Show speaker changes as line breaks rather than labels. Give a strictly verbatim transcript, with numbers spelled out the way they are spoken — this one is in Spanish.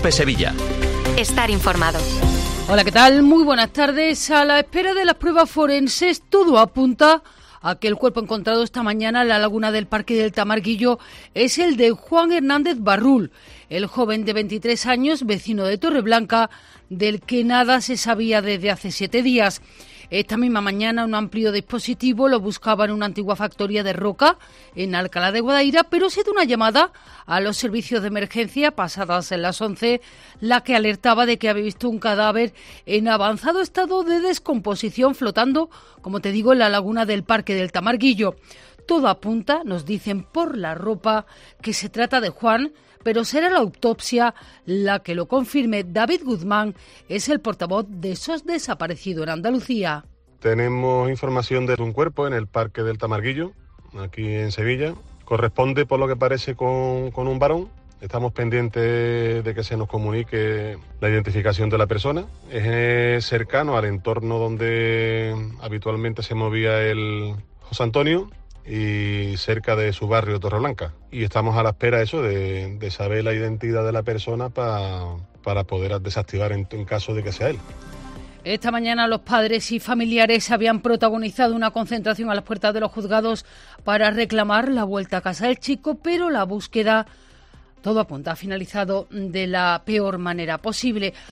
COPE Sevilla.
Estar informado.
Hola, ¿qué tal? Muy buenas tardes. A la espera de las pruebas forenses, todo apunta a que el cuerpo encontrado esta mañana en la laguna del Parque del Tamarguillo es el de Juan Hernández Barrul, el joven de veintitrés años, vecino de Torreblanca, del que nada se sabía desde hace siete días. Esta misma mañana un amplio dispositivo lo buscaba en una antigua factoría de roca en Alcalá de Guadaira, pero se dio una llamada a los servicios de emergencia pasadas en las once, la que alertaba de que había visto un cadáver en avanzado estado de descomposición flotando, como te digo, en la laguna del Parque del Tamarguillo. Todo apunta, nos dicen por la ropa, que se trata de Juan, pero será la autopsia la que lo confirme. David Guzmán es el portavoz de SOS Desaparecido en Andalucía.
Tenemos información de un cuerpo en el Parque del Tamarguillo, aquí en Sevilla. Corresponde, por lo que parece, con, con un varón. Estamos pendientes de que se nos comunique la identificación de la persona. Es cercano al entorno donde habitualmente se movía el José Antonio y cerca de su barrio Torreblanca. Y estamos a la espera eso de, de saber la identidad de la persona pa, para poder desactivar en, en caso de que sea él.
Esta mañana los padres y familiares habían protagonizado una concentración a las puertas de los juzgados para reclamar la vuelta a casa del chico, pero la búsqueda, todo apunta, ha finalizado de la peor manera posible.